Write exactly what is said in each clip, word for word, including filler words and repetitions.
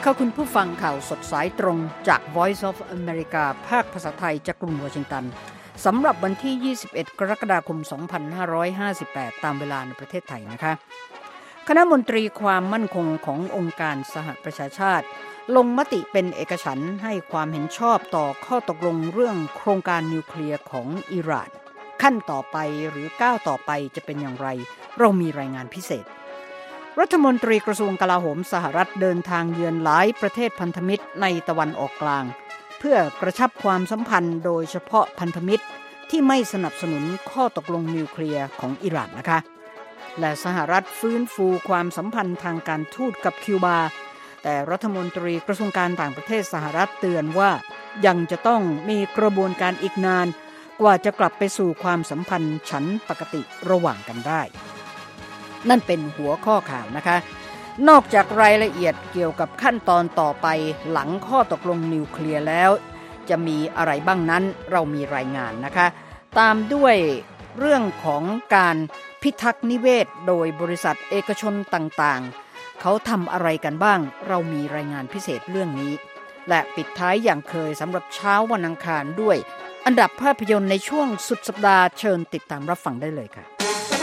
ค่ะคุณผู้ฟังข่าวสดสายตรงจาก Voice of America ภาคภาษาไทยจากกรุงวอชิงตันสำหรับวันที่ยี่สิบเอ็ดกรกฎาคมสองพันห้าร้อยห้าสิบแปดตามเวลาในประเทศไทยนะคะคณะมนตรีความมั่นคงขององค์การสหประชาชาติลงมติเป็นเอกฉันท์ให้ความเห็นชอบต่อข้อตกลงเรื่องโครงการนิวเคลียร์ของอิหร่านขั้นต่อไปหรือก้าวต่อไปจะเป็นอย่างไรเรามีรายงานพิเศษรัฐมนตรีกระทรวงกลาโหมสหรัฐเดินทางเยือนหลายประเทศพันธมิตรในตะวันออกกลางเพื่อกระชับความสัมพันธ์โดยเฉพาะพันธมิตรที่ไม่สนับสนุนข้อตกลงนิวเคลียร์ของอิหร่านนะคะและสหรัฐฟื้นฟูความสัมพันธ์ทางการทูตกับคิวบาแต่รัฐมนตรีกระทรวงการต่างประเทศสหรัฐเตือนว่ายังจะต้องมีกระบวนการอีกนานกว่าจะกลับไปสู่ความสัมพันธ์ฉันปกติระหว่างกันได้นั่นเป็นหัวข้อข่าวนะคะนอกจากรายละเอียดเกี่ยวกับขั้นตอนต่อไปหลังข้อตกลงนิวเคลียร์แล้วจะมีอะไรบ้างนั้นเรามีรายงานนะคะตามด้วยเรื่องของการพิทักษ์นิเวศโดยบริษัทเอกชนต่างๆเขาทำอะไรกันบ้างเรามีรายงานพิเศษเรื่องนี้และปิดท้ายอย่างเคยสำหรับเช้าวันอังคารด้วยอันดับภาพยนตร์ในช่วงสุดสัปดาห์เชิญติดตามรับฟังได้เลยค่ะ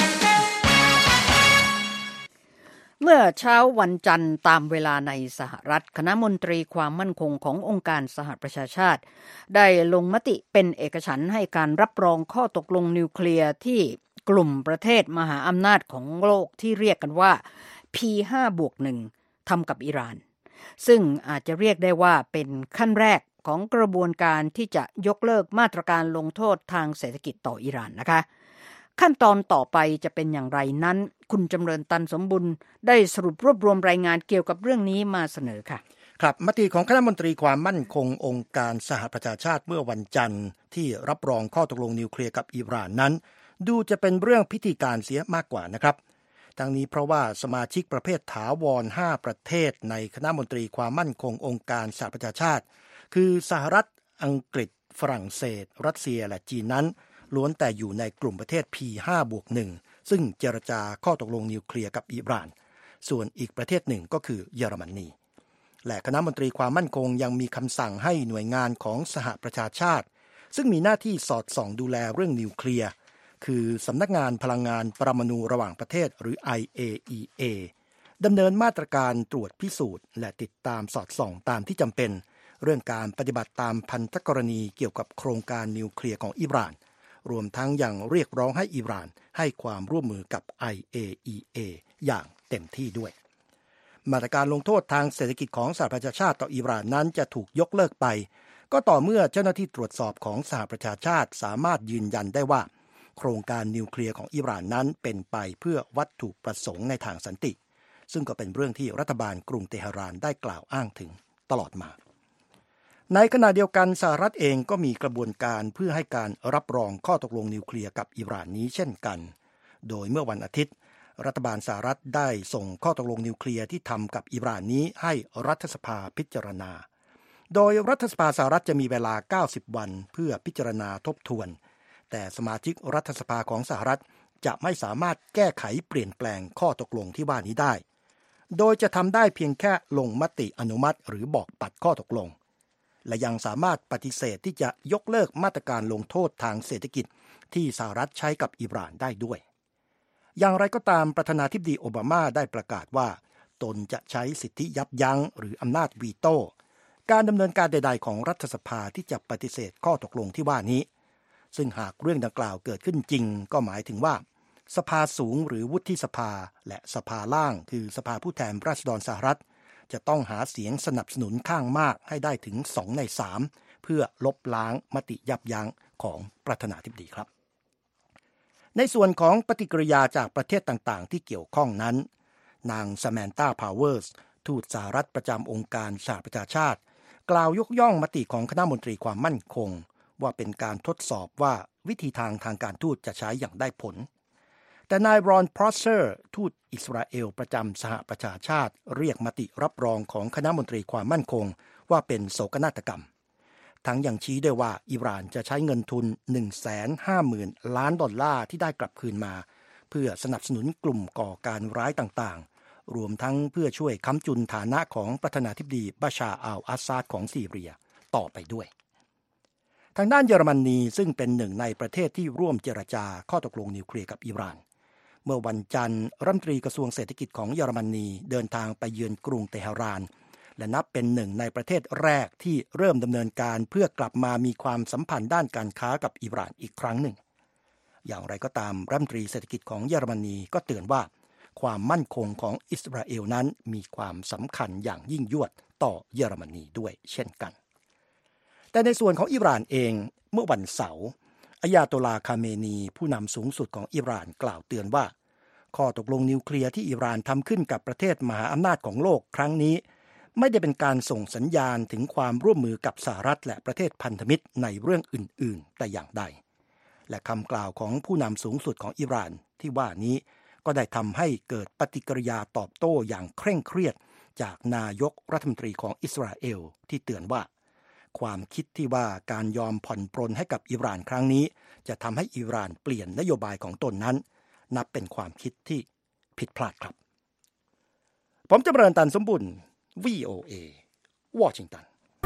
เมื่อเช้าวันจันทร์ตามเวลาในสหรัฐคณะมนตรีความมั่นคงขององค์การสหประชาชาติได้ลงมติเป็นเอกฉันท์ให้การรับรองข้อตกลงนิวเคลียร์ที่กลุ่มประเทศมหาอำนาจของโลกที่เรียกกันว่า พี ห้าบวกหนึ่ง ทำกับอิหร่านซึ่งอาจจะเรียกได้ว่าเป็นขั้นแรกของกระบวนการที่จะยกเลิกมาตรการลงโทษทางเศรษฐกิจต่ออิหร่านนะคะขั้นตอนต่อไปจะเป็นอย่างไรนั้นคุณจำเริญตันสมบุญได้สรุปรวบรวมรายงานเกี่ยวกับเรื่องนี้มาเสนอค่ะครับมติของคณะมนตรีความมั่นคงองค์การสหประชาชาติเมื่อวันจันทร์ที่รับรองข้อตกลงนิวเคลียร์กับอิหร่านนั้นดูจะเป็นเรื่องพิธีการเสียมากกว่านะครับทั้งนี้เพราะว่าสมาชิกประเภทถาวรห้าประเทศในคณะมนตรีความมั่นคงองค์การสหประชาชาติคือสหรัฐอังกฤษฝรั่งเศสรัสเซียและจีนนั้นล้วนแต่อยู่ในกลุ่มประเทศ พี ห้าบวกหนึ่ง ซึ่งเจรจาข้อตกลงนิวเคลียร์กับอิหร่านส่วนอีกประเทศหนึ่งก็คือเยอรมนีและคณะมนตรีความมั่นคงยังมีคำสั่งให้หน่วยงานของสหประชาชาติซึ่งมีหน้าที่สอดส่องดูแลเรื่องนิวเคลียร์คือสำนักงานพลังงานปรมาณูระหว่างประเทศหรือ ไอ เอ อี เอ ดำเนินมาตรการตรวจพิสูจน์และติดตามสอดส่องตามที่จำเป็นเรื่องการปฏิบัติตามพันธกรณีเกี่ยวกับโครงการนิวเคลียร์ของอิหร่านรวมทั้งยังเรียกร้องให้อิหร่านให้ความร่วมมือกับ ไอ เอ อี เอ อย่างเต็มที่ด้วยมาตรการลงโทษทางเศรษฐกิจของสหประชาชาติต่ออิหร่านนั้นจะถูกยกเลิกไปก็ต่อเมื่อเจ้าหน้าที่ตรวจสอบของสหประชาชาติสามารถยืนยันได้ว่าโครงการนิวเคลียร์ของอิหร่านนั้นเป็นไปเพื่อวัตถุประสงค์ในทางสันติซึ่งก็เป็นเรื่องที่รัฐบาลกรุงเตหะรานได้กล่าวอ้างถึงตลอดมาในขณะเดียวกันสหรัฐเองก็มีกระบวนการเพื่อให้การรับรองข้อตกลงนิวเคลียร์กับอิหร่านนี้เช่นกันโดยเมื่อวันอาทิตย์รัฐบาลสหรัฐได้ส่งข้อตกลงนิวเคลียร์ที่ทำกับอิหร่านนี้ให้รัฐสภาพิจารณาโดยรัฐสภาสหรัฐจะมีเวลาเก้าสิบวันเพื่อพิจารณาทบทวนแต่สมาชิกรัฐสภาของสหรัฐจะไม่สามารถแก้ไขเปลี่ยนแปลงข้อตกลงที่ว่านี้ได้โดยจะทำได้เพียงแค่ลงมติอนุมัติหรือบอกปัดข้อตกลงและยังสามารถปฏิเสธที่จะยกเลิกมาตรการลงโทษทางเศรษฐกิจที่สหรัฐใช้กับอิหร่านได้ด้วยอย่างไรก็ตามประธานาธิบดีโอบามาได้ประกาศว่าตนจะใช้สิทธิยับยั้งหรืออำนาจวีโต้การดำเนินการใดๆของรัฐสภาที่จะปฏิเสธข้อตกลงที่ว่านี้ซึ่งหากเรื่องดังกล่าวเกิดขึ้นจริงก็หมายถึงว่าสภาสูงหรือวุฒิสภาและสภาล่างคือสภาผู้แทนราษฎรสหรัฐจะต้องหาเสียงสนับสนุนข้างมากให้ได้ถึงสองในสามเพื่อลบล้างมติยับยั้งของประธานาธิบดีครับในส่วนของปฏิกิริยาจากประเทศต่างๆที่เกี่ยวข้องนั้นนางซาแมนตาพาวเวอร์สทูตสหรัฐประจำองค์การสหประชาชาติกล่าวยกย่องมติของคณะมนตรีความมั่นคงว่าเป็นการทดสอบว่าวิธีทางทางการทูตจะใช้อย่างได้ผลแต่นายรอนพรอสเซอร์ทูตอิสราเอลประจำสหประชาชาติเรียกมติรับรองของคณะมนตรีความมั่นคงว่าเป็นโศกนาฏกรรมทั้งยังชี้ด้วยว่าอิหร่านจะใช้เงินทุน หนึ่งแสนห้าหมื่น ล้านดอลลาร์ที่ได้กลับคืนมาเพื่อสนับสนุนกลุ่มก่อการร้ายต่างรวมทั้งเพื่อช่วยค้ำจุนฐานะของประธานาธิบดีบาชาร์อัลอาซาดของซีเรียต่อไปด้วยทางด้านเยอรมนีซึ่งเป็นหนึ่งในประเทศที่ร่วมเจรจาข้อตกลงนิวเคลียร์กับอิหร่านเมื่อวันจันทร์รัฐมนตรีกระทรวงเศรษฐกิจของเยอรมนีเดินทางไปเยือนกรุงเตหะรานและนับเป็นหนึ่งในประเทศแรกที่เริ่มดำเนินการเพื่อกลับมามีความสัมพันธ์ด้านการค้ากับอิหร่านอีกครั้งหนึ่งอย่างไรก็ตามรัฐมนตรีเศรษฐกิจของเยอรมนีก็เตือนว่าความมั่นคงของอิสราเอลนั้นมีความสำคัญอย่างยิ่งยวดต่อเยอรมนีด้วยเช่นกันแต่ในส่วนของอิหร่านเองเมื่อวันเสาร์อายาโตลาห์คาเมนีผู้นำสูงสุดของอิหร่านกล่าวเตือนว่าข้อตกลงนิวเคลียร์ที่อิหร่านทำขึ้นกับประเทศมหาอำนาจของโลกครั้งนี้ไม่ได้เป็นการส่งสัญญาณถึงความร่วมมือกับสหรัฐและประเทศพันธมิตรในเรื่องอื่นๆแต่อย่างใดและคำกล่าวของผู้นำสูงสุดของอิหร่านที่ว่านี้ก็ได้ทำให้เกิดปฏิกิริยาตอบโต้อย่างเคร่งเครียดจากนายกรัฐมนตรีของอิสราเอลที่เตือนว่าความคิดที่ว่าการยอมผ่อนปรนให้กับอิหร่านครั้งนี้จะทำให้อิหร่านเปลี่ยนนโยบายของตนนั้นนับเป็นความคิดที่ผิดพลาดครับผมจำเริญตันสมบุญ วี โอ เอ วอชิงตัน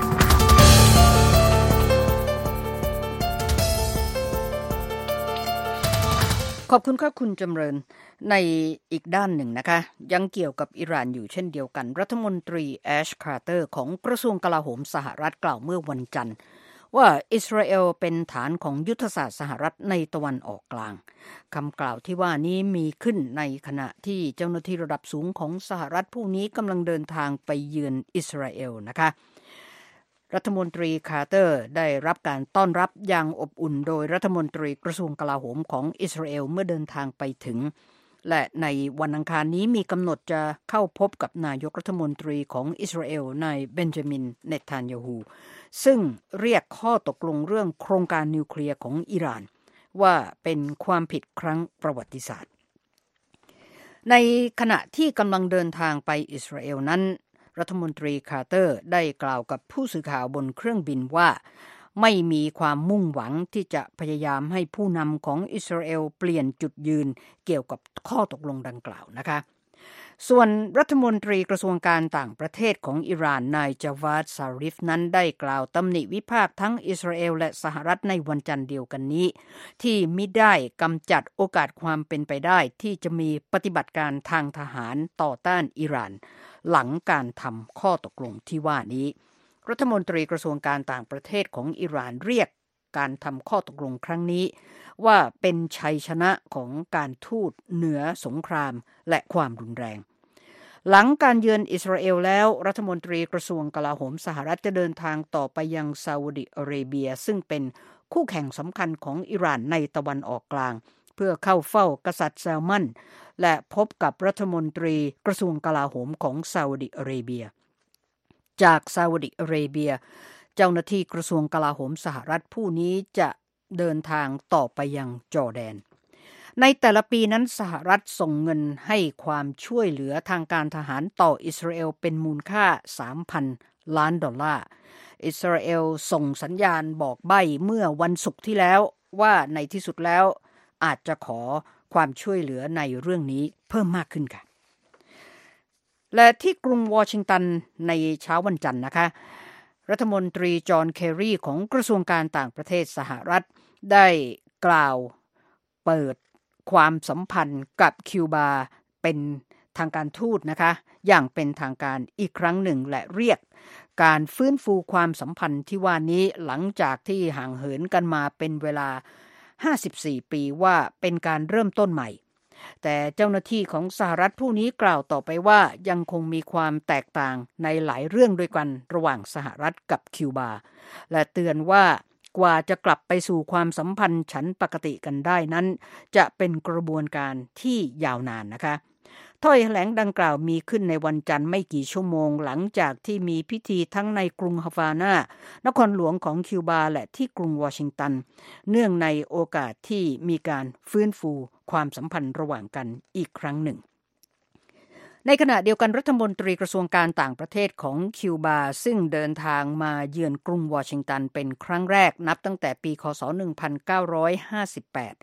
ขอบคุณครับคุณจำเริญในอีกด้านหนึ่งนะคะยังเกี่ยวกับอิหร่านอยู่เช่นเดียวกันรัฐมนตรีแอชคาร์เตอร์ของกระทรวงกลาโหมสหรัฐกล่าวเมื่อวันจันทร์ว่าอิสราเอลเป็นฐานของยุทธศาสตร์สหรัฐในตะวันออกกลางคำกล่าวที่ว่านี้มีขึ้นในขณะที่เจ้าหน้าที่ระดับสูงของสหรัฐผู้นี้กำลังเดินทางไปเยือนอิสราเอลนะคะรัฐมนตรีคาร์เตอร์ได้รับการต้อนรับอย่างอบอุ่นโดยรัฐมนตรีกระทรวงกลาโหมของอิสราเอลเมื่อเดินทางไปถึงและในวันอังคารนี้มีกำหนดจะเข้าพบกับนายกรัฐมนตรีของอิสราเอลนายเบนจามินเนทันยาฮูซึ่งเรียกข้อตกลงเรื่องโครงการนิวเคลียร์ของอิหร่านว่าเป็นความผิดครั้งประวัติศาสตร์ในขณะที่กำลังเดินทางไปอิสราเอลนั้นรัฐมนตรีคาร์เตอร์ได้กล่าวกับผู้สื่อข่าวบนเครื่องบินว่าไม่มีความมุ่งหวังที่จะพยายามให้ผู้นำของอิสราเอลเปลี่ยนจุดยืนเกี่ยวกับข้อตกลงดังกล่าวนะคะส่วนรัฐมนตรีกระทรวงการต่างประเทศของอิหร่านนายจาวาดซาริฟนั้นได้กล่าวตำหนิวิพากษ์ทั้งอิสราเอลและสหรัฐในวันจันทร์เดียวกันนี้ที่มิได้กำจัดโอกาสความเป็นไปได้ที่จะมีปฏิบัติการทางทหารต่อต้านอิหร่านหลังการทำข้อตกลงที่ว่านี้รัฐมนตรีกระทรวงการต่างประเทศของอิหร่านเรียกการทำข้อตกลงครั้งนี้ว่าเป็นชัยชนะของการทูตเหนือสงครามและความรุนแรงหลังการเยือนอิสราเอลแล้วรัฐมนตรีกระทรวงกลาโหมสหรัฐจะเดินทางต่อไปยังซาอุดิอาระเบียซึ่งเป็นคู่แข่งสำคัญของอิหร่านในตะวันออกกลางเพื่อเข้าเฝ้ากษัตริย์แซลมันและพบกับรัฐมนตรีกระทรวงกลาโหมของซาอุดิอาระเบียจากซาอุดิอาระเบียเจ้าหน้าที่กระทรวงกลาโหมสหรัฐผู้นี้จะเดินทางต่อไปยังจอร์แดนในแต่ละปีนั้นสหรัฐส่งเงินให้ความช่วยเหลือทางการทหารต่ออิสราเอลเป็นมูลค่า สามพัน ล้านดอลลาร์อิสราเอลส่งสัญญาณบอกใบ้เมื่อวันศุกร์ที่แล้วว่าในที่สุดแล้วอาจจะขอความช่วยเหลือในเรื่องนี้เพิ่มมากขึ้นค่ะและที่กรุงวอชิงตันในเช้าวันจันทร์นะคะรัฐมนตรีจอห์นเคอรีของกระทรวงการต่างประเทศสหรัฐได้กล่าวเปิดความสัมพันธ์กับคิวบาเป็นทางการทูตนะคะอย่างเป็นทางการอีกครั้งหนึ่งและเรียกการฟื้นฟูความสัมพันธ์ที่ว่านี้หลังจากที่ห่างเหินกันมาเป็นเวลาห้าสิบสี่ปีว่าเป็นการเริ่มต้นใหม่แต่เจ้าหน้าที่ของสหรัฐผู้นี้กล่าวต่อไปว่ายังคงมีความแตกต่างในหลายเรื่องด้วยกันระหว่างสหรัฐกับคิวบาและเตือนว่ากว่าจะกลับไปสู่ความสัมพันธ์ฉันปกติกันได้นั้นจะเป็นกระบวนการที่ยาวนานนะคะถ้อยแถลงดังกล่าวมีขึ้นในวันจันทร์ไม่กี่ชั่วโมงหลังจากที่มีพิธีทั้งในกรุงฮาวานานครหลวงของคิวบาและที่กรุงวอชิงตันเนื่องในโอกาสที่มีการฟื้นฟูความสัมพันธ์ระหว่างกันอีกครั้งหนึ่งในขณะเดียวกันรัฐมนตรีกระทรวงการต่างประเทศของคิวบาซึ่งเดินทางมาเยือนกรุงวอชิงตันเป็นครั้งแรกนับตั้งแต่ปีค.ศ. หนึ่งพันเก้าร้อยห้าสิบแปด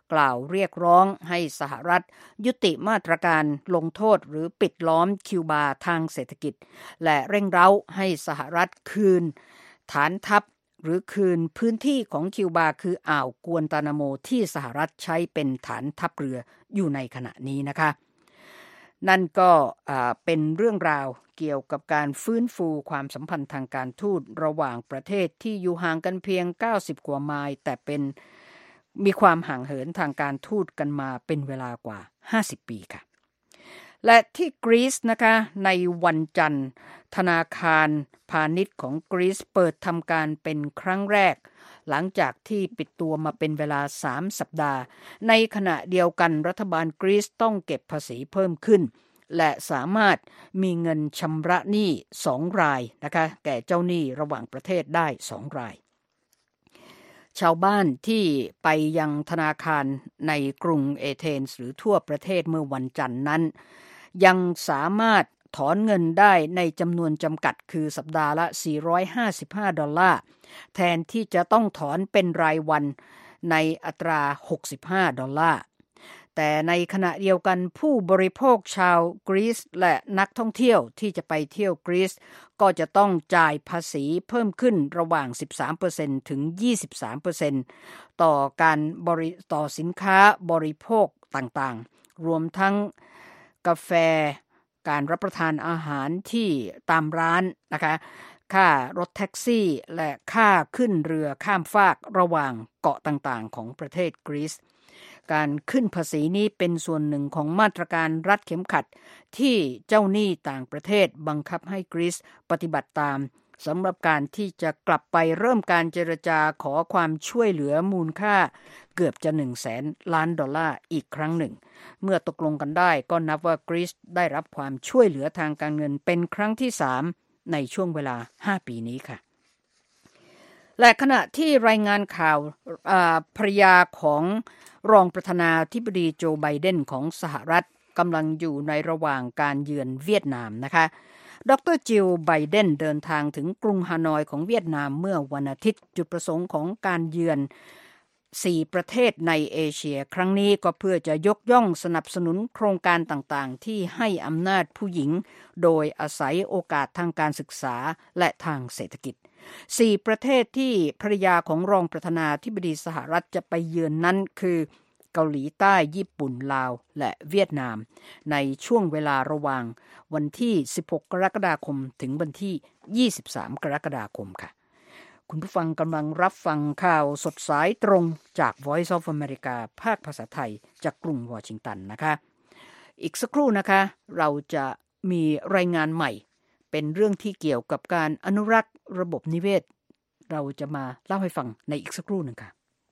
กล่าวเรียกร้องให้สหรัฐยุติมาตรการลงโทษหรือปิดล้อมคิวบาทางเศรษฐกิจและเร่งเร้าให้สหรัฐคืนฐานทัพหรือคืนพื้นที่ของคิวบาคืออ่าวกวนตานาโมที่สหรัฐใช้เป็นฐานทัพเรืออยู่ในขณะนี้นะคะนั่นก็เป็นเรื่องราวเกี่ยวกับการฟื้นฟูความสัมพันธ์ทางการทูตระหว่างประเทศที่อยู่ห่างกันเพียงเก้าสิบกว่าไมล์แต่เป็นมีความห่างเหินทางการทูตกันมาเป็นเวลากว่าห้าสิบปีค่ะและที่กรีซนะคะในวันจันทร์ธนาคารพาณิชย์ของกรีซเปิดทำการเป็นครั้งแรกหลังจากที่ปิดตัวมาเป็นเวลาสามสัปดาห์ในขณะเดียวกันรัฐบาลกรีซต้องเก็บภาษีเพิ่มขึ้นและสามารถมีเงินชำระหนี้สองรายนะคะแก่เจ้าหนี้ระหว่างประเทศได้สองรายชาวบ้านที่ไปยังธนาคารในกรุงเอเธนส์หรือทั่วประเทศเมื่อวันจันทร์นั้นยังสามารถถอนเงินได้ในจำนวนจำกัดคือสัปดาห์ละสี่ร้อยห้าสิบห้าดอลลาร์แทนที่จะต้องถอนเป็นรายวันในอัตราหกสิบห้าดอลลาร์แต่ในขณะเดียวกันผู้บริโภคชาวกรีซและนักท่องเที่ยวที่จะไปเที่ยวกรีซก็จะต้องจ่ายภาษีเพิ่มขึ้นระหว่าง สิบสามเปอร์เซ็นต์ ถึง ยี่สิบสามเปอร์เซ็นต์ ต่อการบริต่อสินค้าบริโภคต่างๆรวมทั้งกาแฟการรับประทานอาหารที่ตามร้านนะคะค่ารถแท็กซี่และค่าขึ้นเรือข้ามฟากระหว่างเกาะต่างๆของประเทศกรีซการขึ้นภาษีนี้เป็นส่วนหนึ่งของมาตรการรัดเข็มขัดที่เจ้าหนี้ต่างประเทศบังคับให้กรีซปฏิบัติตามสำหรับการที่จะกลับไปเริ่มการเจรจาขอความช่วยเหลือมูลค่าเกือบจะหนึ่งแสนล้านดอลลาร์อีกครั้งหนึ่งเมื่อตกลงกันได้ก็นับว่ากรีซได้รับความช่วยเหลือทางการเงินเป็นครั้งที่สามในช่วงเวลาห้าปีนี้ค่ะและขณะที่รายงานข่าวภรรยาของรองประธานาธิบดีโจไบเดนของสหรัฐกำลังอยู่ในระหว่างการเยือนเวียดนามนะคะดร.จิลไบเดนเดินทางถึงกรุงฮานอยของเวียดนามเมื่อวันอาทิตย์จุดประสงค์ของการเยือนสี่ประเทศในเอเชียครั้งนี้ก็เพื่อจะยกย่องสนับสนุนโครงการต่างๆที่ให้อำนาจผู้หญิงโดยอาศัยโอกาสทางการศึกษาและทางเศรษฐกิจสี่ประเทศที่ภรรยาของรองประธานาธิบดีสหรัฐจะไปเยือนนั้นคือเกาหลีใต้ญี่ปุ่นลาวและเวียดนามในช่วงเวลาระหว่างวันที่สิบหกกรกฎาคมถึงวันที่ยี่สิบสามกรกฎาคมค่ะคุณผู้ฟังกำลังรับฟังข่าวสดสายตรงจาก Voice of America ภาคภาษาไทยจากกรุงวอชิงตันนะคะอีกสักครู่นะคะเราจะมีรายงานใหม่เป็นเรื่องที่เกี่ยวกับการอนุรักษ์ระบบนิเวศเราจะมาเล่าให้ฟังในอีกสักครู่หนึ่งค่ะ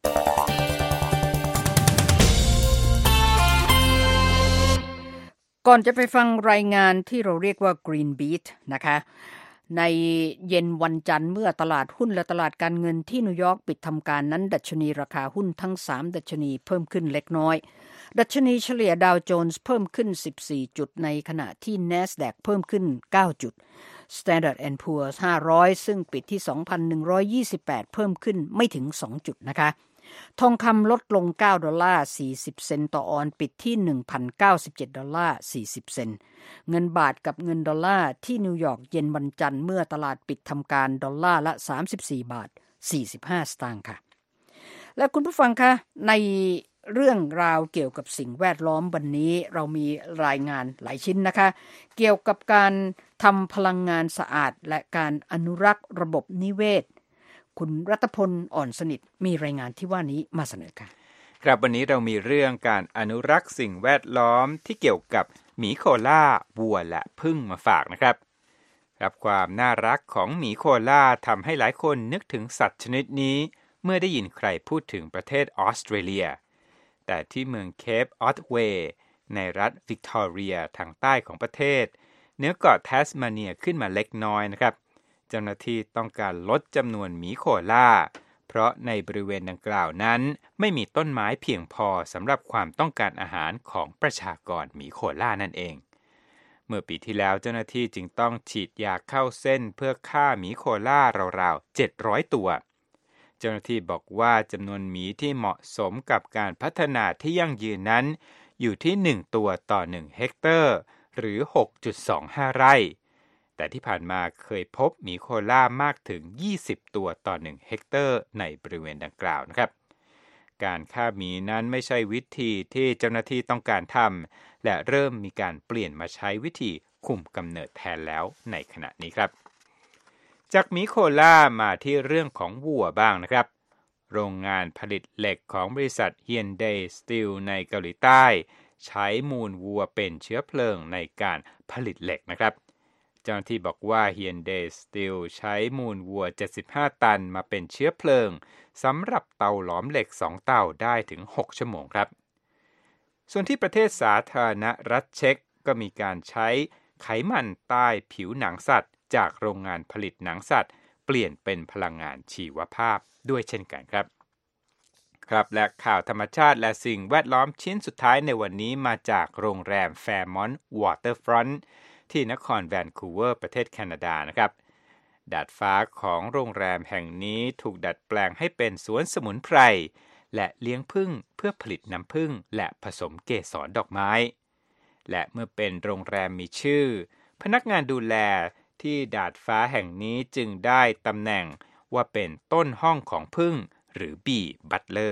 ก่อนจะไปฟังรายงานที่เราเรียกว่า Green Beat นะคะในเย็นวันจันทร์เมื่อตลาดหุ้นและตลาดการเงินที่นิวยอร์กปิดทำการนั้นดัชนีราคาหุ้นทั้งสามดัชนีเพิ่มขึ้นเล็กน้อยดัชนีเฉลี่ยดาวโจนส์เพิ่มขึ้นสิบสี่จุดในขณะที่ NASDAQ เพิ่มขึ้นเก้าจุด Standard แอนด์ Poor's ห้าร้อยซึ่งปิดที่ สองพันหนึ่งร้อยยี่สิบแปด เพิ่มขึ้นไม่ถึงสองจุดนะคะทองคำลดลงเก้าดอลลาร์สี่สิบเซนต์ต่อออนซ์ปิดที่ หนึ่งพันเก้าสิบเจ็ดดอลลาร์สี่สิบเซนต์เงินบาทกับเงินดอลลาร์ที่นิวยอร์กเย็นวันจันทร์เมื่อตลาดปิดทำการดอลลาร์ละสามสิบสี่บาทสี่สิบห้าสตางค์ค่ะและคุณผู้ฟังคะในเรื่องราวเกี่ยวกับสิ่งแวดล้อมวันนี้เรามีรายงานหลายชิ้นนะคะเกี่ยวกับการทำพลังงานสะอาดและการอนุรักษ์ระบบนิเวศคุณรัตพลอ่อนสนิทมีรายงานที่ว่านี้มาเสนอค่ะครับวันนี้เรามีเรื่องการอนุรักษ์สิ่งแวดล้อมที่เกี่ยวกับหมีโคล่าวัวและผึ้งมาฝากนะครับครับความน่ารักของหมีโคล่าทำให้หลายคนนึกถึงสัตว์ชนิดนี้เมื่อได้ยินใครพูดถึงประเทศออสเตรเลียแต่ที่เมืองเคปออตเวย์ในรัฐวิกตอเรียทางใต้ของประเทศเหนือเกาะแทสมาเนียขึ้นมาเล็กน้อยนะครับเจ้าหน้าที่ต้องการลดจำนวนหมีโคล่าเพราะในบริเวณดังกล่าวนั้นไม่มีต้นไม้เพียงพอสำหรับความต้องการอาหารของประชากรหมีโคล่านั่นเองเมื่อปีที่แล้วเจ้าหน้าที่จึงต้องฉีดยาเข้าเส้นเพื่อฆ่าหมีโคล่าราวๆเจ็ดร้อยตัวเจ้าหน้าที่บอกว่าจำนวนหมีที่เหมาะสมกับการพัฒนาที่ยั่งยืนนั้นอยู่ที่หนึ่งตัวต่อหนึ่งเฮกเตอร์หรือ หกจุดสองห้า ไร่แต่ที่ผ่านมาเคยพบหมีโคอาล่ามากถึงยี่สิบตัวต่อหนึ่งเฮกเตอร์ในบริเวณดังกล่าวนะครับการฆ่าหมีนั้นไม่ใช่วิธีที่เจ้าหน้าที่ต้องการทำและเริ่มมีการเปลี่ยนมาใช้วิธีคุมกำเนิดแทนแล้วในขณะนี้ครับจากหมีโคอาล่ามาที่เรื่องของวัวบ้างนะครับโรงงานผลิตเหล็กของบริษัท Hyundai Steel ในเกาหลีใต้ใช้มูลวัวเป็นเชื้อเพลิงในการผลิตเหล็กนะครับเจ้าหน้าที่บอกว่า Hyundai Steel ใช้มูลวัวเจ็ดสิบห้าตันมาเป็นเชื้อเพลิงสำหรับเตาหลอมเหล็กสองเตาได้ถึงหกชั่วโมงครับส่วนที่ประเทศสาธารณรัฐเช็กก็มีการใช้ไขมันใต้ผิวหนังสัตว์จากโรงงานผลิตหนังสัตว์เปลี่ยนเป็นพลังงานชีวภาพด้วยเช่นกันครับครับและข่าวธรรมชาติและสิ่งแวดล้อมชิ้นสุดท้ายในวันนี้มาจากโรงแรม Fairmont Waterfront ที่นครแวนคูเวอร์ประเทศแคนาดานะครับดาดฟ้าของโรงแรมแห่งนี้ถูกดัดแปลงให้เป็นสวนสมุนไพรและเลี้ยงผึ้งเพื่อผลิตน้ำผึ้งและผสมเกสรดอกไม้และเมื่อเป็นโรงแรมมีชื่อพนักงานดูแลที่ดาดฟ้าแห่งนี้จึงได้ตำแหน่งว่าเป็นต้นห้องของผึ้งหรือ Bee Butler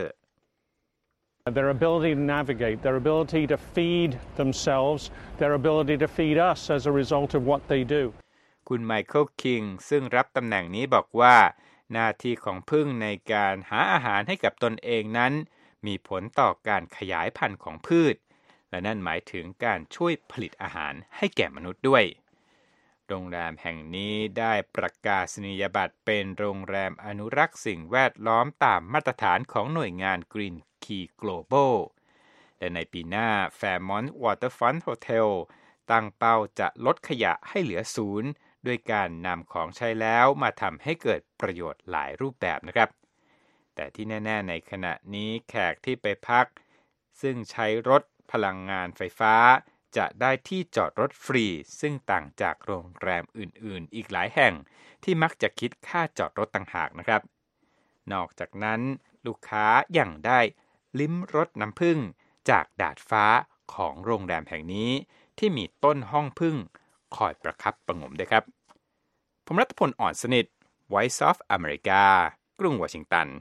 Their ability to navigate, their ability to feed themselves, their ability to feed us as a result of what they do. คุณไมเคิลคิงซึ่งรับตำแหน่งนี้บอกว่าหน้าที่ของผึ้งในการหาอาหารให้กับตนเองนั้นมีผลต่อการขยายพันธุ์ของพืชและนั่นหมายถึงการช่วยผลิตอาหารให้แก่มนุษย์ด้วยโรงแรมแห่งนี้ได้ประกาศนียบัตรเป็นโรงแรมอนุรักษ์สิ่งแวดล้อมตามมาตรฐานของหน่วยงาน Green Key Global และในปีหน้า Fairmont Waterfront Hotel ตั้งเป้าจะลดขยะให้เหลือศูนย์ด้วยการนำของใช้แล้วมาทำให้เกิดประโยชน์หลายรูปแบบนะครับแต่ที่แน่ๆในขณะนี้แขกที่ไปพักซึ่งใช้รถพลังงานไฟฟ้าจะได้ที่จอดรถฟรีซึ่งต่างจากโรงแรมอื่นๆอีกหลายแห่งที่มักจะคิดค่าจอดรถต่างหากนะครับนอกจากนั้นลูกค้ายังได้ลิ้มรสน้ำผึ้งจากดาดฟ้าของโรงแรมแห่งนี้ที่มีต้นห้องผึ้งคอยประคับประหงมด้วยครับผมรัตพลอ่อนสนิท Voice of America กรุงวอชิงตัน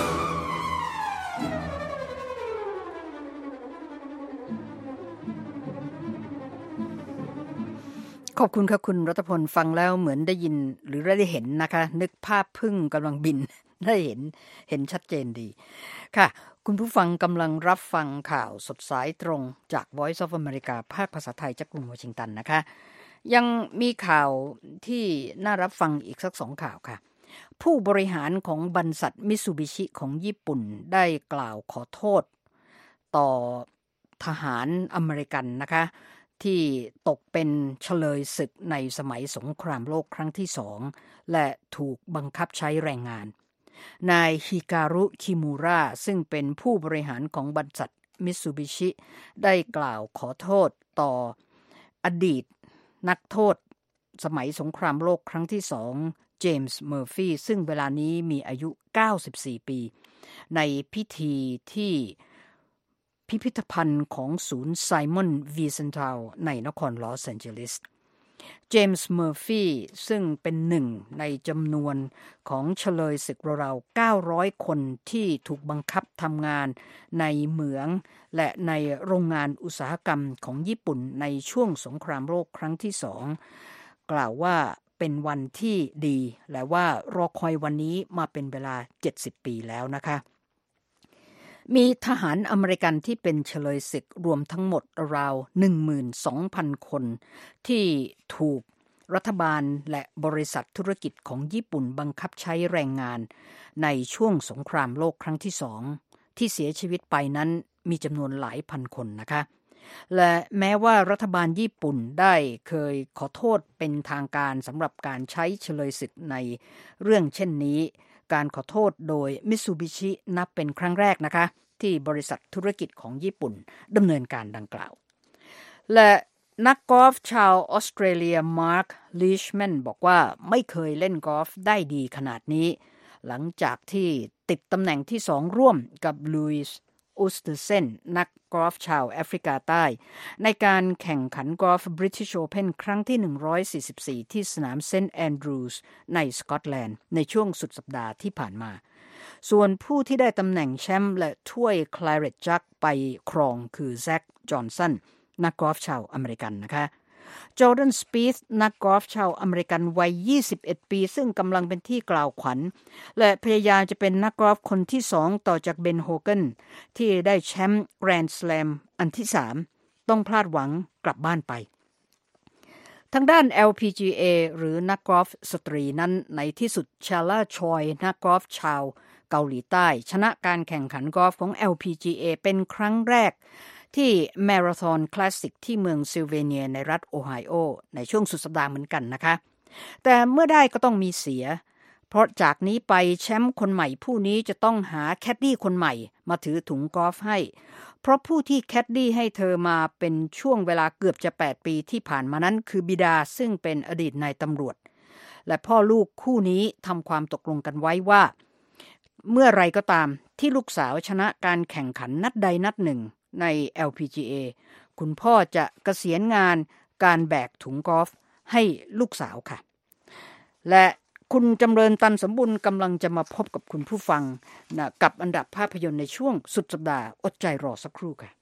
ขอบคุณค่ะคุณรัตพลฟังแล้วเหมือนได้ยินหรือได้เห็นนะคะนึกภาพผึ้งกำลังบินได้เห็นเห็นชัดเจนดีค่ะคุณผู้ฟังกำลังรับฟังข่าวสดสายตรงจาก Voice of America ภาคภาษาไทยจากกรุงวอชิงตันนะคะยังมีข่าวที่น่ารับฟังอีกสักสองข่าวค่ะผู้บริหารของบริษัทมิตซูบิชิของญี่ปุ่นได้กล่าวขอโทษต่อทหารอเมริกันนะคะที่ตกเป็นเฉลยศึกในสมัยสงครามโลกครั้งที่สองและถูกบังคับใช้แรงงานนายฮิการุคิมูระซึ่งเป็นผู้บริหารของบริษัทมิตซูบิชิได้กล่าวขอโทษต่ออดีตนักโทษสมัยสงครามโลกครั้งที่สองเจมส์เมอร์ฟีซึ่งเวลานี้มีอายุเก้าสิบสี่ปีในพิธีที่พิพิธภัณฑ์ของศูนย์ไซมอนวีเซนทัลในนครลอสแอนเจลิสเจมส์เมอร์ฟีซึ่งเป็นหนึ่งในจำนวนของเฉลยศึกราวๆเก้าร้อยคนที่ถูกบังคับทำงานในเหมืองและในโรงงานอุตสาหกรรมของญี่ปุ่นในช่วงสงครามโลกครั้งที่สองกล่าวว่าเป็นวันที่ดีและว่ารอคอยวันนี้มาเป็นเวลาเจ็ดสิบปีแล้วนะคะมีทหารอเมริกันที่เป็นเฉลยศึกรวมทั้งหมดราว หนึ่งหมื่นสองพัน คนที่ถูกรัฐบาลและบริษัทธุรกิจของญี่ปุ่นบังคับใช้แรงงานในช่วงสงครามโลกครั้งที่สองที่เสียชีวิตไปนั้นมีจำนวนหลายพันคนนะคะและแม้ว่ารัฐบาลญี่ปุ่นได้เคยขอโทษเป็นทางการสำหรับการใช้เฉลยศึกในเรื่องเช่นนี้การขอโทษโดยมิตซูบิชินับเป็นครั้งแรกนะคะที่บริษัทธุรกิจของญี่ปุ่นดำเนินการดังกล่าวและนักกอล์ฟชาวออสเตรเลียมาร์คลิชแมนบอกว่าไม่เคยเล่นกอล์ฟได้ดีขนาดนี้หลังจากที่ติดตำแหน่งที่สองร่วมกับลุยส์อุสเตอร์เซนนักกอล์ฟชาวแอฟริกาใต้ในการแข่งขันกอล์ฟ British Open ครั้งที่หนึ่งร้อยสี่สิบสี่ที่สนามเซนต์แอนดรูว์สในสกอตแลนด์ในช่วงสุดสัปดาห์ที่ผ่านมาส่วนผู้ที่ได้ตำแหน่งแชมป์และถ้วย Claret Jug ไปครองคือแซ็คจอห์นสันนักกอล์ฟชาวอเมริกันนะคะจอร์แดน สปีธนักกอล์ฟชาวอเมริกันวัยยี่สิบเอ็ดปีซึ่งกำลังเป็นที่กล่าวขวัญและพยายามจะเป็นนักกอล์ฟคนที่สองต่อจากเบนโฮเกนที่ได้แชมป์แกรนด์สแลมอันที่สามต้องพลาดหวังกลับบ้านไปทางด้าน แอล พี จี เอ หรือนักกอล์ฟสตรีนั้นในที่สุดชาล่าชอยนักกอล์ฟชาวเกาหลีใต้ชนะการแข่งขันกอล์ฟของ แอล พี จี เอ เป็นครั้งแรกที่มาราธอนคลาสสิกที่เมืองซิลเวเนียในรัฐโอไฮโอในช่วงสุดสัปดาห์เหมือนกันนะคะแต่เมื่อได้ก็ต้องมีเสียเพราะจากนี้ไปแชมป์คนใหม่ผู้นี้จะต้องหาแคดดี้คนใหม่มาถือถุงกอล์ฟให้เพราะผู้ที่แคดดี้ให้เธอมาเป็นช่วงเวลาเกือบจะแปดปีที่ผ่านมานั้นคือบิดาซึ่งเป็นอดีตนายตำรวจและพ่อลูกคู่นี้ทำความตกลงกันไว้ว่าเมื่อไรก็ตามที่ลูกสาวชนะการแข่งขันนัดใดนัดหนึ่งใน แอล พี จี เอ คุณพ่อจะเกษียณงานการแบกถุงกอล์ฟให้ลูกสาวค่ะและคุณจำเริญตันสมบุญกำลังจะมาพบกับคุณผู้ฟังนะกับอันดับภาพยนตร์ในช่วงสุดสัปดาห์อดใจรอสักครู่ค่ะ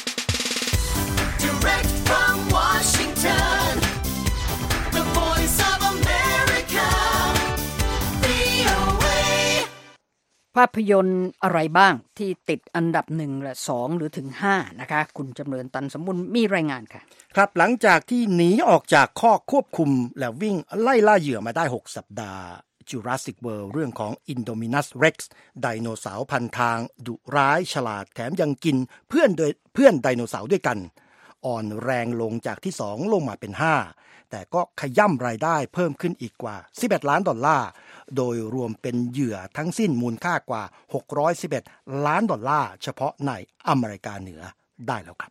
Direct from Washington, the voice of America, วี โอ เอภาพยนตร์อะไรบ้างที่ติดอันดับหนึ่งและสองหรือถึงห้านะคะคุณจำเริญตันสมบุญมีรายงานค่ะครับหลังจากที่หนีออกจากข้อควบคุมและวิ่งไล่ล่าเหยื่อมาได้หกสัปดาห์ Jurassic World เรื่องของ Indominus Rex ไดโนเสาร์พันทางดุร้ายฉลาดแถมยังกินเพื่อนโดยเพื่อนไดโนเสาร์ด้วยกันอ่อนแรงลงจากที่สองลงมาเป็นห้าแต่ก็ขย่ำรายได้เพิ่มขึ้นอีกกว่าสิบเอ็ดล้านดอลลาร์โดยรวมเป็นเหยื่อทั้งสิ้นมูลค่ากว่าหกร้อยสิบเอ็ดล้านดอลลาร์เฉพาะในอเมริกาเหนือได้แล้วครับ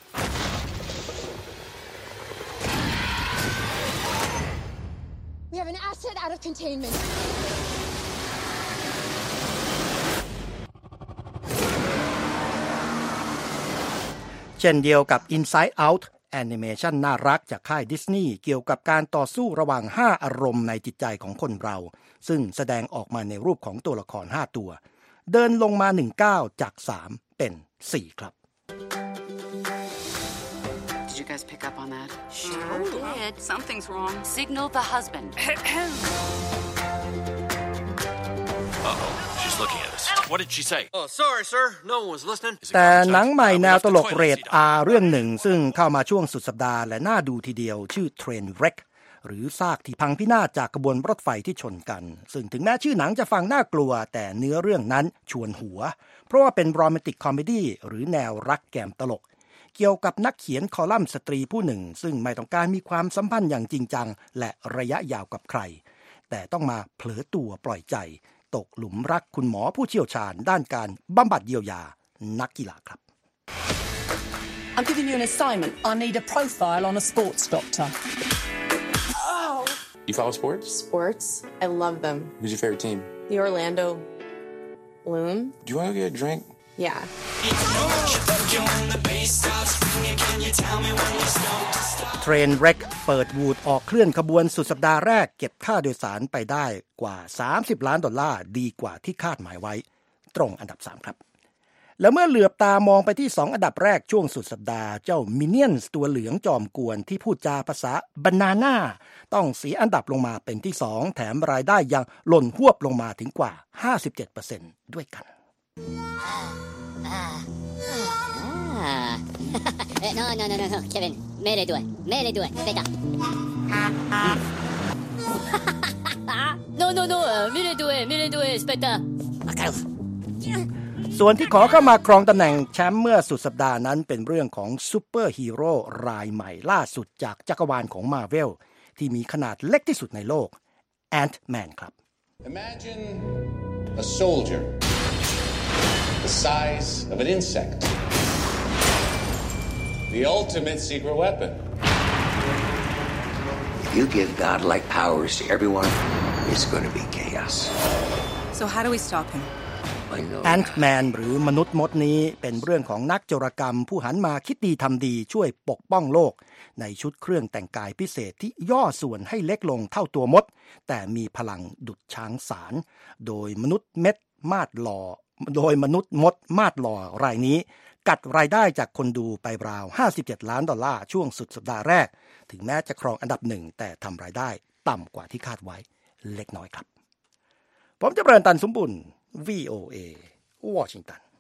We have an asset out of containment. เช่นเดียวกับ Inside Out แอนิเมชันน่ารักจากค่ายดิสนีย์เกี่ยวกับการต่อสู้ระหว่างห้าอารมณ์ในจิตใจของคนเราซึ่งแสดงออกมาในรูปของตัวละครห้าตัวเดินลงมาหนึ่งก้าวจากสามเป็นสี่ครับ Did you guys pick up on that? Sure did. Something's wrong. Signal the husband. Uh-oh.She's looking at us. What did she say? Oh, sorry, sir. No one was listening. แต่หนังใหม่แนวตลกเรท R เรื่องหนึ่งซึ่งเข้ามาช่วงสุดสัปดาห์และน่าดูทีเดียวชื่อ Trainwreck หรือซากที่พังพินาศจากกระบวนรถไฟที่ชนกันซึ่งถึงแม้ชื่อหนังจะฟังน่ากลัวแต่เนื้อเรื่องนั้นชวนหัวเพราะว่าเป็นโรแมนติกคอมเมดี้หรือแนวรักแกมตลกเกี่ยวกับนักเขียนคอลัมน์สตรีผู้หนึ่งซึ่งไม่ต้องการมีความสัมพันธ์อย่างจริงจังและระยะยาวกับใครแต่ต้องมาเผลอตัวปล่อยใจตกหลุมรักคุณหมอผู้เชี่ยวชาญด้านการบำบัดเยียวยานักกีฬาครับ I'm giving you an assignment. I need a profile on a sports doctor. Oh. You follow sports? Sports? I love them. Who's your favorite team? The Orlando Bloom. Do you want to get a drink? Yeah. Trainwreck เปิดวูดออกเคลื่อนขบวนสุดสัปดาห์แรกเก็บค่าโดยสารไปได้กว่าสามสิบล้านดอลลาร์ดีกว่าที่คาดหมายไว้ตรงอันดับสามครับแล้วเมื่อเหลือบตามองไปที่สองอันดับแรกช่วงสุดสัปดาห์เจ้า Minions ตัวเหลืองจอมกวนที่พูดจาภาษา Banana ต้องเสียอันดับลงมาเป็นที่สองแถมรายได้ยังหล่นหวบลงมาถึงกว่า ห้าสิบเจ็ดเปอร์เซ็นต์ ด้วยกัน No, no, no, no, no, Kevin. Mere due. Mere due. Aspetta. No, no, no. Mere due. Mere due. Aspetta. Macaro. ส่วนที่ขอเข้ามาครองตำแหน่งแชมป์เมื่อสุดสัปดาห์นั้นเป็นเรื่องของซูเปอร์ฮีโร่รายใหม่ล่าสุดจากจักรวาลของ Marvel ที่มีขนาดเล็กที่สุดในโลก Ant-Man ครับ Imagine a soldier the size of an insect.The ultimate secret weapon. If you give godlike powers to everyone, it's going to be chaos. So how do we stop him? แอนท์แมนหรือมนุษย์มดนี้เป็นเรื่องของนักโจรกรรมผู้หันมาคิดดีทำดีช่วยปกป้องโลกในชุดเครื่องแต่งกายพิเศษที่ย่อส่วนให้เล็กลงเท่าตัวมดแต่มีพลังดุจช้างสารโดยมนุษย์เม็ดมาดหล่อโดยมนุษย์มดมาดหล่อรายนี้กัดรายได้จากคนดูไปราวห้าสิบเจ็ดล้านดอลลาร์ช่วงสุดสัปดาห์แรกถึงแม้จะครองอันดับหนึ่งแต่ทำรายได้ต่ำกว่าที่คาดไว้เล็กน้อยครับผมจะเริญตันสมบุญ วี โอ เอ วอชิงตัน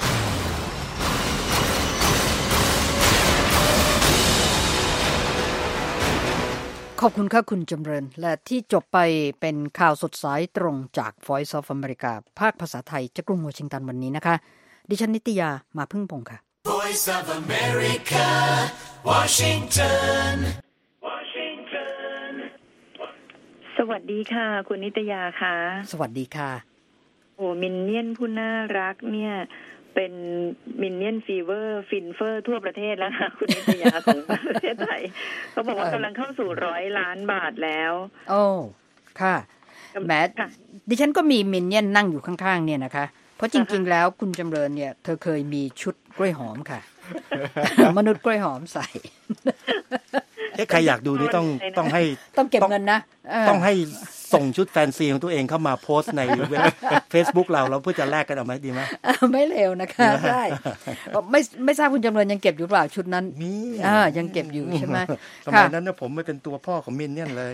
ขอบคุณค่ะคุณจำเริญและที่จบไปเป็นข่าวสดสายตรงจาก Voice of America ภาคภาษาไทยจากกรุงวอชิงตันวันนี้นะคะดิฉันนิตยามาพึ่งพงษ์ค่ะ Voice of America Washington Washington สวัสดีค่ะคุณนิตยาค่ะสวัสดีค่ะโอ้มินเนี่ยนผู้น่ารักเนี่ยเป็นมินเนี่ยนฟีเวอร์ฟินเฟอร์ทั่วประเทศแล้วค่ะคุณนิตยาของประเทศไทยเขาบอกว่ากำลังเข้าสู่ร้อยล้านบาทแล้วโอ้ค่ะแม้ดิฉันก็มีมินเนี่ยนนั่งอยู่ข้างๆเนี่ยนะคะเพราะจริงๆแล้วคุณจำเริญเนี่ยเธอเคยมีชุดกล้วยหอมค่ะ มนุษย์กล้วยหอมใส่เอ๊ะใครอยากดูนี่ต้องต้องให้ต้องเก็บเงินนะต้องให้ส่งชุดแฟนซีของตัวเองเข้ามาโพสต์ในเว็บ Facebook เราแล้วเพื่อจะแลกกันเอาไหมดีไหมไม่เลวนะคะได้ไม่ไม่ทราบคุณจำเริญยังเก็บอยู่เปล่าชุดนั้นมีอ่ายังเก็บอยู่ใช่ไหมสมัยนั้นเนี่ยผมไม่เป็นตัวพ่อของมินเนี่ยเลย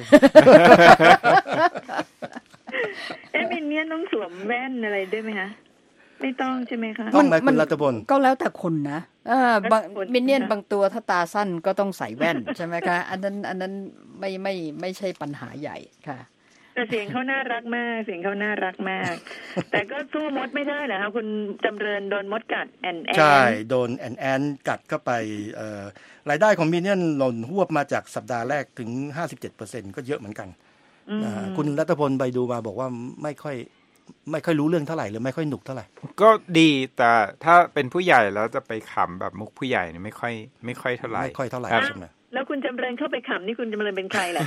เอ๊ะมินเนี่ยต้องสวมแว่นอะไรด้วยไหมคะไม่ต้องใช่ไหมคะต้องไหมคุณรัตพลก็แล้วแต่คนนะเออบางมินเนี่ยนบางตัวถ้าตาสั้นก็ต้องใส่แว่นใช่ไหมคะอันนั้นอันนั้นไม่ไม่ไม่ใช่ปัญหาใหญ่ค่ะแต่เสียงเขาน่ารักมากเสียงเขาน่ารักมากแต่ก็สู้มดไม่ได้เหรอคะคุณจำเริญโดนมดกัดแอนแอนใช่โดนแอนแอนกัดเข้าไปเอ่อรายได้ของมินเนี่ยนหล่นหวบมาจากสัปดาห์แรกถึง ห้าสิบเจ็ดเปอร์เซ็นต์ ก็เยอะเหมือนกันคุณรัตพลไปดูมาบอกว่าไม่ค่อยไม่ค่อยรู้เรื่องเท่าไหร่หรือไม่ค่อยหนุกเท่าไหร่ก็ดีแต่ถ้าเป็นผู้ใหญ่แล้วจะไปขำแบบมุกผู้ใหญ่นี่ไม่ค่อยไม่ค่อยเท่าไหร่ไม่ค่อยเท่าไหร่ใช่ไหมแล้วคุณจำเริญเข้าไปขำนี่คุณจำเริญเป็นใครล่ะ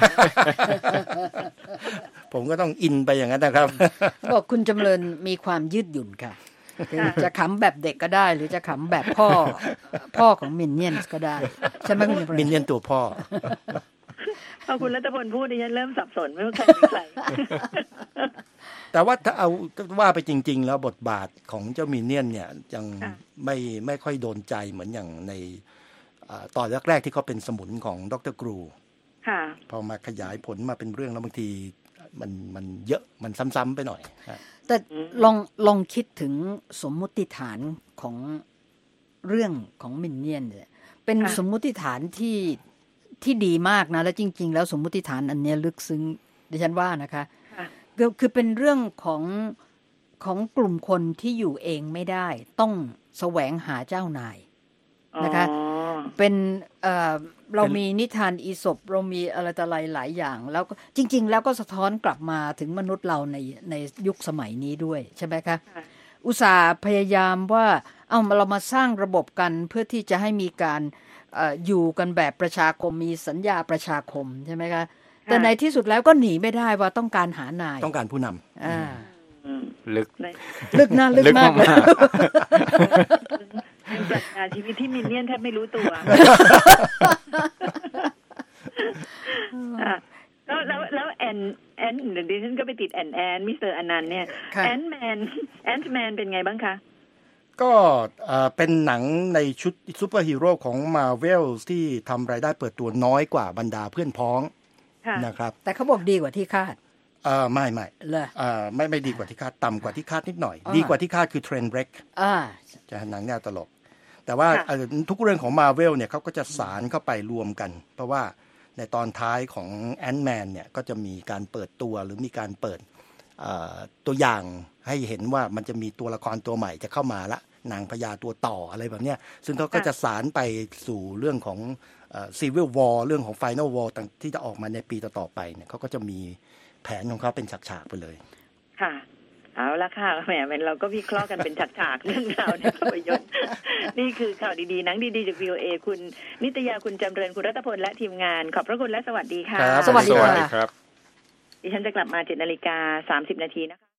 ผมก็ต้องอินไปอย่างนั้นนะครับบอกคุณจำเริญมีความยืดหยุ่นค่ะจะขำแบบเด็กก็ได้หรือจะขำแบบพ่อพ่อของมินเนี่ยนก็ได้ใช่ไหมคุณจำเริญมินเนี่ยนตัวพ่อพอคุณรัตพลพูดดิฉันเริ่มสับสนไม่รู้ใครเป็นใครแต่ว่าถ้าเอาว่าไปจริงๆแล้วบทบาทของเจ้ามินเนี่ยนเนี่ยยังไม่ไม่ค่อยโดนใจเหมือนอย่างในตอนแรกๆที่เขาเป็นสมุนของดร.กรูพอมาขยายผลมาเป็นเรื่องแล้วบางทีมันมันเยอะมันซ้ำๆไปหน่อยแต่ลองลองคิดถึงสมมุติฐานของเรื่องของมินเนี่ยนเนี่ยเป็นสมมุติฐานที่ที่ดีมากนะและจริงๆแล้วสมมุติฐานอันนี้ลึกซึ้งดิฉันว่านะคะก็คือเป็นเรื่องของของกลุ่มคนที่อยู่เองไม่ได้ต้องแสวงหาเจ้านายนะคะเป็นเอ่อเรามีนิทานอีสปเรามีอะไรต่ออะไรหลายอย่างแล้วก็จริงๆแล้วก็สะท้อนกลับมาถึงมนุษย์เราในในยุคสมัยนี้ด้วยใช่ไหมคะอุตส่าห์พยายามว่าเอาเรามาสร้างระบบกันเพื่อที่จะให้มีการเอ่ออยู่กันแบบประชาคมมีสัญญาประชาคมใช่ไหมคะแต่ในที่สุดแล้วก็หนีไม่ได้ว่าต้องการหานายต้องการผู้นำอ่าลึกลึกน่าลึกมากเลยจัดการชีวิตที่มินเนี่ยนแทบไม่รู้ตัวแล้วแล้วแล้วแอนแอนเดี๋ยวดิฉันก็ไปติดแอนแอนมิสเตอร์อนันต์เนี่ยแอนแมนแอนแมนเป็นไงบ้างคะก็เป็นหนังในชุดซูเปอร์ฮีโร่ของ Marvel ที่ทำรายได้เปิดตัวน้อยกว่าบรรดาเพื่อนพ้องนะครับแต่เขาบอกดีกว่าที่คาดเอ่อไม่ไม่เลยเอ่อไม่ไม่ดีกว่าที่คาดต่ำกว่าที่คาดนิดหน่อยดีกว่าที่คาดคือ Trainwreck อ่าจะหนังแนวตลกแต่ว่าทุกเรื่องของ Marvel เนี่ยเขาก็จะสารเข้าไปรวมกันเพราะว่าในตอนท้ายของ Ant-Man เนี่ยก็จะมีการเปิดตัวหรือมีการเปิดตัวอย่างให้เห็นว่ามันจะมีตัวละครตัวใหม่จะเข้ามาละนางพญาตัวต่ออะไรแบบนี้ซึ่งเขาก็จะสารไปสู่เรื่องของ Civil War เรื่องของ Final War ที่จะออกมาในปีต่อๆไปเนี่ยเขาก็จะมีแผนของเขาเป็นฉากๆไปเลยค่ะเอาละค่ะแหมเราก็วิเคราะห์กันเป็นฉากๆเรื่องราวในภาพยนตร์นี่คือข่าวดีๆหนังดีๆจาก วี โอ เอ คุณนิตยาคุณจำเริญคุณรัตพลและทีมงานขอบพระคุณและสวัสดีค่ะสวัสดีครับดิฉันจะกลับมา เจ็ดนาฬิกาสามสิบนาทีนะคะ